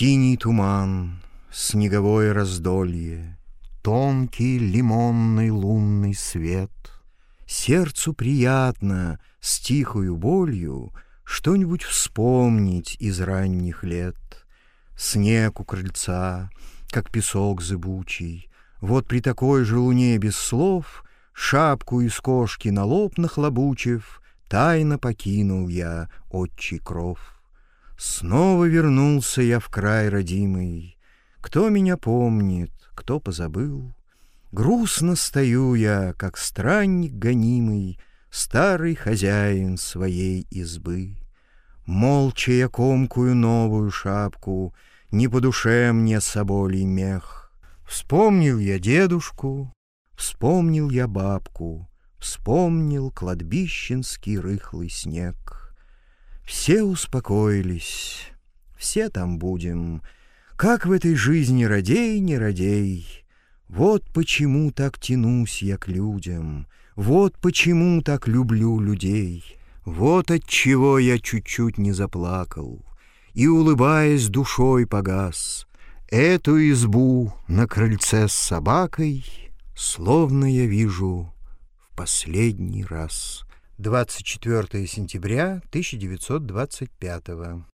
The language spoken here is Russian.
Синий туман, снеговое раздолье, тонкий лимонный лунный свет. Сердцу приятно с тихою болью что-нибудь вспомнить из ранних лет. Снег у крыльца, как песок зыбучий. Вот при такой же луне без слов, шапку из кошки на лоб нахлобучив, тайно покинул я отчий кров. Снова вернулся я в край родимый. Кто меня помнит, кто позабыл? Грустно стою я, как странник гонимый, старый хозяин своей избы. Молча я комкую новую шапку, не по душе мне соболий мех. Вспомнил я дедушку, вспомнил я бабку, вспомнил кладбищенский рыхлый снег. Все успокоились, все там будем, как в этой жизни радей, не радей. Вот почему так тянусь я к людям, вот почему так люблю людей. Вот отчего я чуть-чуть не заплакал и, улыбаясь, душой погас. Эту избу на крыльце с собакой словно я вижу в последний раз. 24 сентября 1925